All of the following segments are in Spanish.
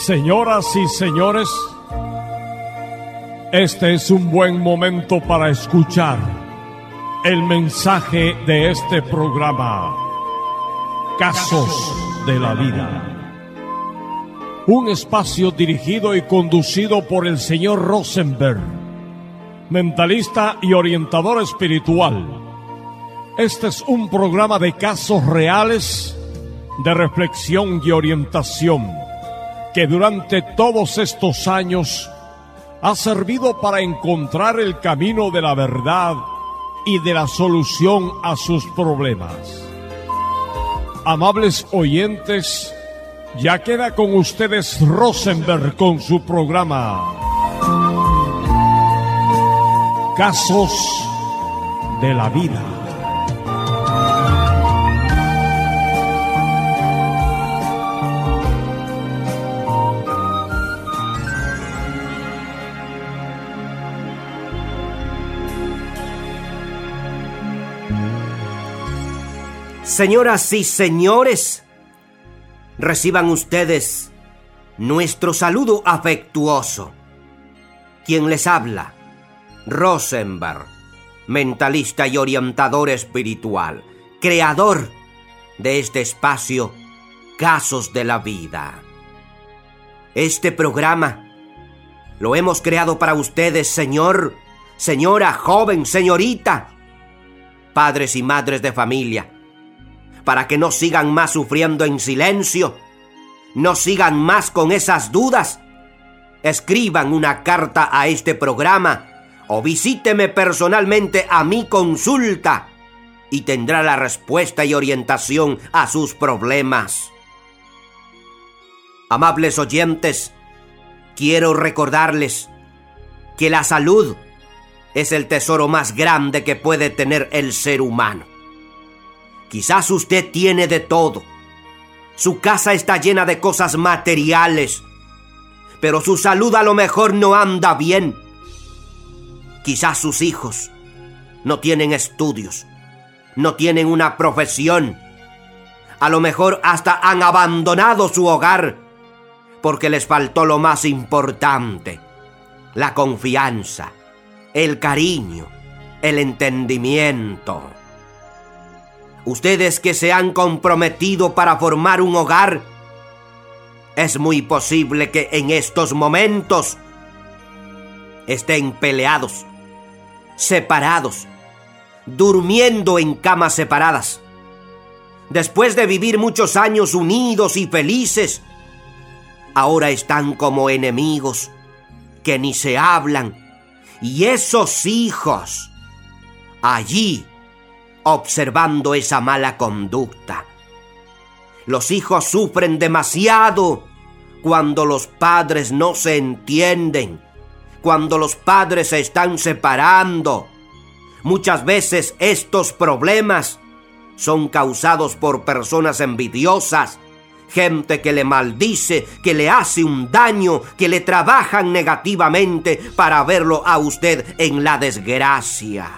Señoras y señores, este es un buen momento para escuchar el mensaje de este programa, Casos de la Vida. Un espacio dirigido y conducido por el señor Rosenberg, mentalista y orientador espiritual. Este es un programa de casos reales, de reflexión y orientación, que durante todos estos años ha servido para encontrar el camino de la verdad y de la solución a sus problemas. Amables oyentes, ya queda con ustedes Rosenberg con su programa Casos de la Vida. Señoras y señores, reciban ustedes nuestro saludo afectuoso. Quien les habla, Rosenberg, mentalista y orientador espiritual, creador de este espacio, Casos de la Vida. Este programa lo hemos creado para ustedes, señor, señora, joven, señorita, padres y madres de familia, para que no sigan más sufriendo en silencio, no sigan más con esas dudas. Escriban una carta a este programa o visíteme personalmente a mi consulta y tendrá la respuesta y orientación a sus problemas. Amables oyentes, quiero recordarles que la salud es el tesoro más grande que puede tener el ser humano. Quizás usted tiene de todo. Su casa está llena de cosas materiales, pero su salud a lo mejor no anda bien. Quizás sus hijos no tienen estudios, no tienen una profesión. A lo mejor hasta han abandonado su hogar porque les faltó lo más importante: la confianza, el cariño, el entendimiento. Ustedes que se han comprometido para formar un hogar, es muy posible que en estos momentos estén peleados, separados, durmiendo en camas separadas. Después de vivir muchos años unidos y felices, ahora están como enemigos que ni se hablan. Y esos hijos allí observando esa mala conducta. Los hijos sufren demasiado cuando los padres no se entienden, cuando los padres se están separando. Muchas veces estos problemas son causados por personas envidiosas, gente que le maldice, que le hace un daño, que le trabajan negativamente para verlo a usted en la desgracia.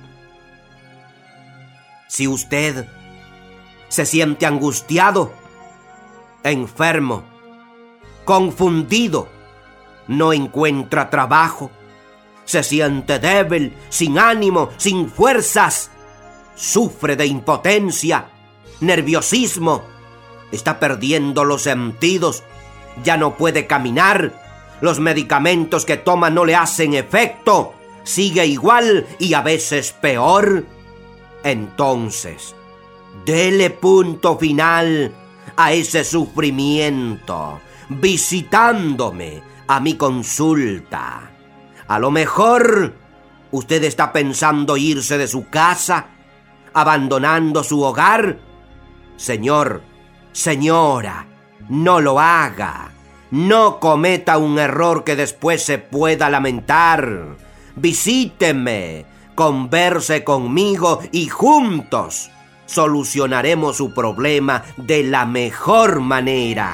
Si usted se siente angustiado, enfermo, confundido, no encuentra trabajo, se siente débil, sin ánimo, sin fuerzas, sufre de impotencia, nerviosismo, está perdiendo los sentidos, ya no puede caminar, los medicamentos que toma no le hacen efecto, sigue igual y a veces peor, entonces dele punto final a ese sufrimiento visitándome a mi consulta. A lo mejor usted está pensando irse de su casa, abandonando su hogar. Señor, señora, no lo haga. No cometa un error que después se pueda lamentar. Visíteme, converse conmigo y juntos solucionaremos su problema de la mejor manera.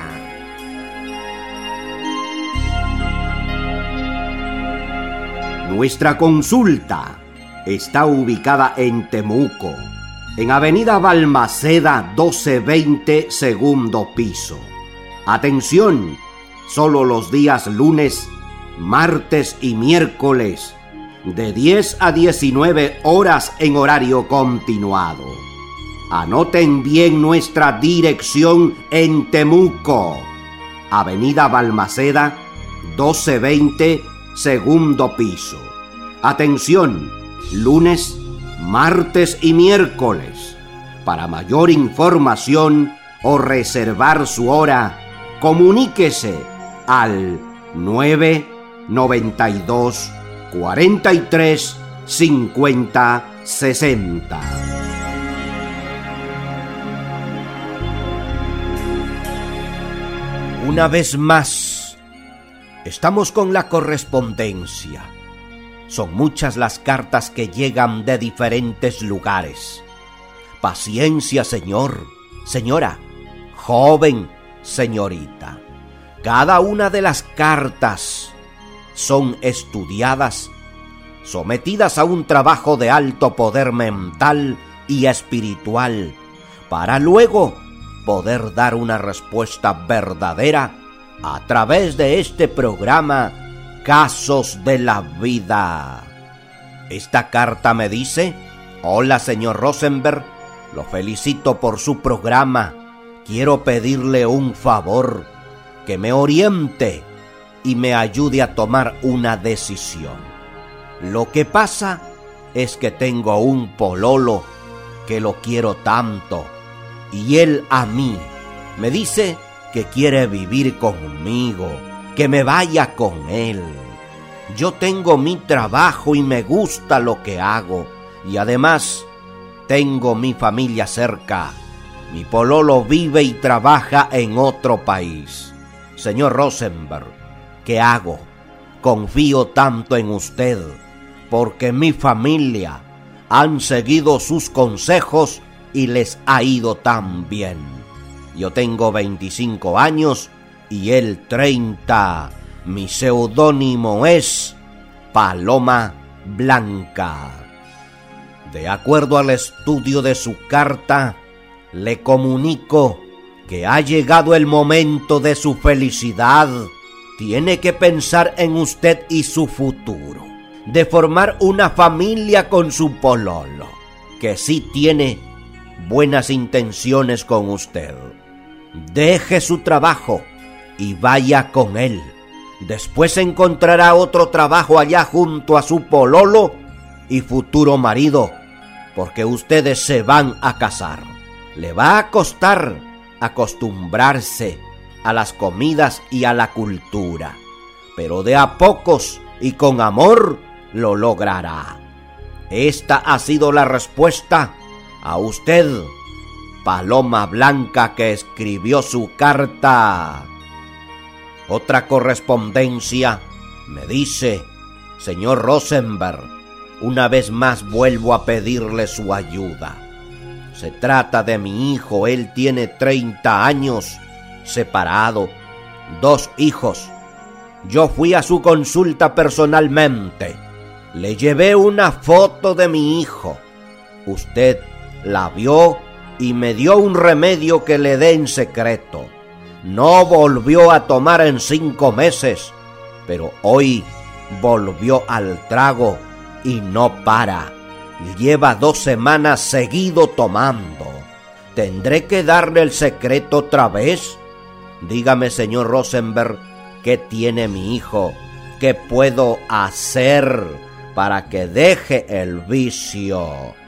Nuestra consulta está ubicada en Temuco, en Avenida Balmaceda 1220, segundo piso. Atención, solo los días lunes, martes y miércoles, de 10 a 19 horas en horario continuado. Anoten bien nuestra dirección en Temuco, Avenida Balmaceda, 1220, segundo piso. Atención, lunes, martes y miércoles. Para mayor información o reservar su hora, comuníquese al 992 43 50 60. Una vez más, estamos con la correspondencia. Son muchas las cartas que llegan de diferentes lugares. Paciencia, señor, señora, joven, señorita. Cada una de las cartas son estudiadas, sometidas a un trabajo de alto poder mental y espiritual, para luego poder dar una respuesta verdadera a través de este programa Casos de la Vida. Esta carta me dice: hola, señor Rosenberg, lo felicito por su programa. Quiero pedirle un favor, que me oriente y me ayude a tomar una decisión. Lo que pasa es que tengo un pololo que lo quiero tanto, y él a mí me dice que quiere vivir conmigo, que me vaya con él. Yo tengo mi trabajo y me gusta lo que hago, y además tengo mi familia cerca. Mi pololo vive y trabaja en otro país. Señor Rosenberg, ¿qué hago? Confío tanto en usted, porque mi familia han seguido sus consejos y les ha ido tan bien. Yo tengo 25 años y él 30. Mi seudónimo es Paloma Blanca. De acuerdo al estudio de su carta, le comunico que ha llegado el momento de su felicidad. Tiene que pensar en usted y su futuro, de formar una familia con su pololo, que sí tiene buenas intenciones con usted. Deje su trabajo y vaya con él. Después encontrará otro trabajo allá junto a su pololo y futuro marido, porque ustedes se van a casar. Le va a costar acostumbrarse a las comidas y a la cultura, pero de a pocos y con amor lo logrará. Esta ha sido la respuesta a usted, Paloma Blanca, que escribió su carta. Otra correspondencia me dice: señor Rosenberg, una vez más vuelvo a pedirle su ayuda. Se trata de mi hijo. Él tiene 30 años, separado, 2 hijos. Yo fui a su consulta personalmente. Le llevé una foto de mi hijo. Usted la vio y me dio un remedio que le dé en secreto. No volvió a tomar en 5 meses, pero hoy volvió al trago y no para. Lleva 2 semanas seguido tomando. ¿Tendré que darle el secreto otra vez? Dígame, señor Rosenberg, ¿qué tiene mi hijo? ¿Qué puedo hacer para que deje el vicio?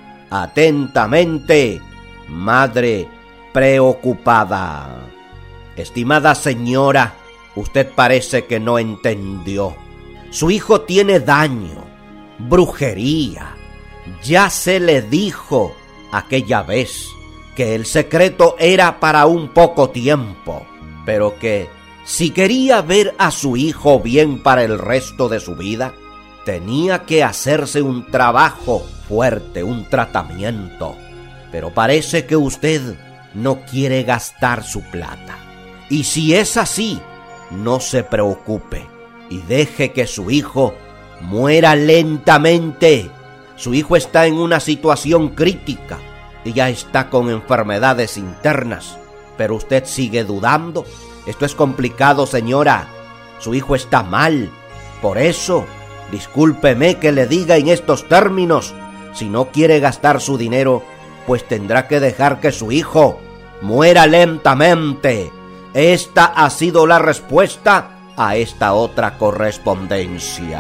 Atentamente, madre preocupada. Estimada señora, usted parece que no entendió. Su hijo tiene daño, brujería. Ya se le dijo aquella vez que el secreto era para un poco tiempo, pero que si quería ver a su hijo bien para el resto de su vida, tenía que hacerse un trabajo fuerte, un tratamiento. Pero parece que usted no quiere gastar su plata. Y si es así, no se preocupe y deje que su hijo muera lentamente. Su hijo está en una situación crítica y ya está con enfermedades internas, pero usted sigue dudando. Esto es complicado, señora. Su hijo está mal. Por eso, discúlpeme que le diga en estos términos. Si no quiere gastar su dinero, pues tendrá que dejar que su hijo muera lentamente. Esta ha sido la respuesta a esta otra correspondencia.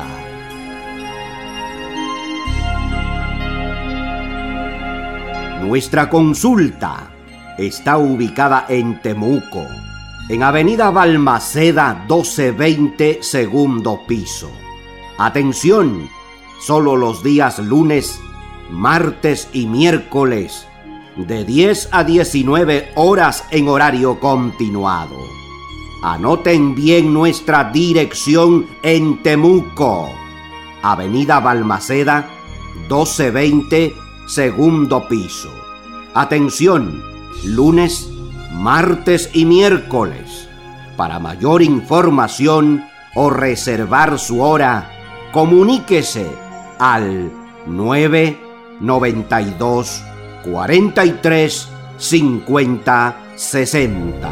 Nuestra consulta está ubicada en Temuco, en Avenida Balmaceda 1220, segundo piso. Atención, solo los días lunes, martes y miércoles, de 10 a 19 horas en horario continuado. Anoten bien nuestra dirección en Temuco, Avenida Balmaceda 1220, segundo piso. Atención, lunes, martes y miércoles. Para mayor información o reservar su hora, comuníquese al 992 43 50 60.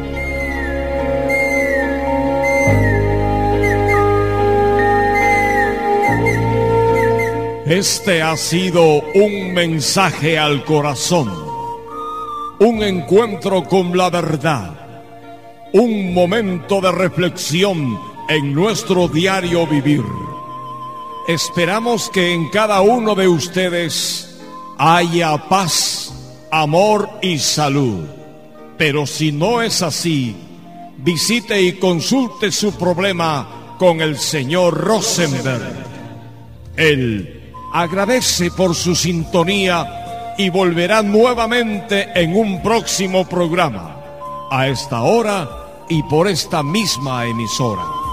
Este ha sido un mensaje al corazón, un encuentro con la verdad, un momento de reflexión en nuestro diario vivir. Esperamos que en cada uno de ustedes haya paz, amor y salud. Pero si no es así, visite y consulte su problema con el señor Rosenberg. Él agradece por su sintonía y volverá nuevamente en un próximo programa, a esta hora y por esta misma emisora.